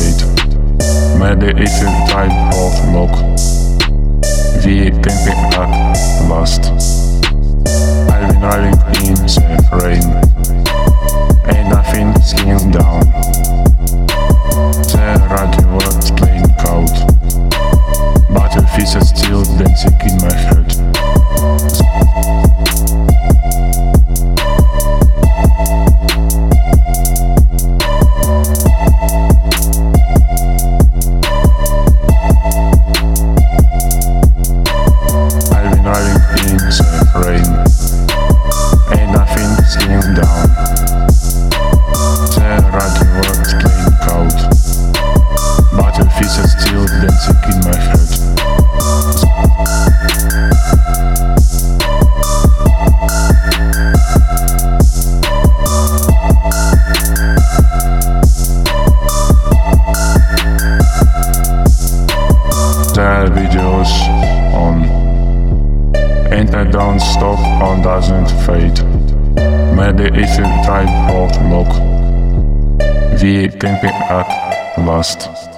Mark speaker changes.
Speaker 1: fade. Meditative type of look. We camping at last. I've been driving in the rain. Ain't nothing skiing down. The radio was playing cold, but your feet are still dancing in my head. I've been driving in the rain. Ain't nothing skiing down. The radio was playing cold, but your feet are still dancing in my head. The videos on, and I don't stop or doesn't fade. Meditative type of look. We camping at last.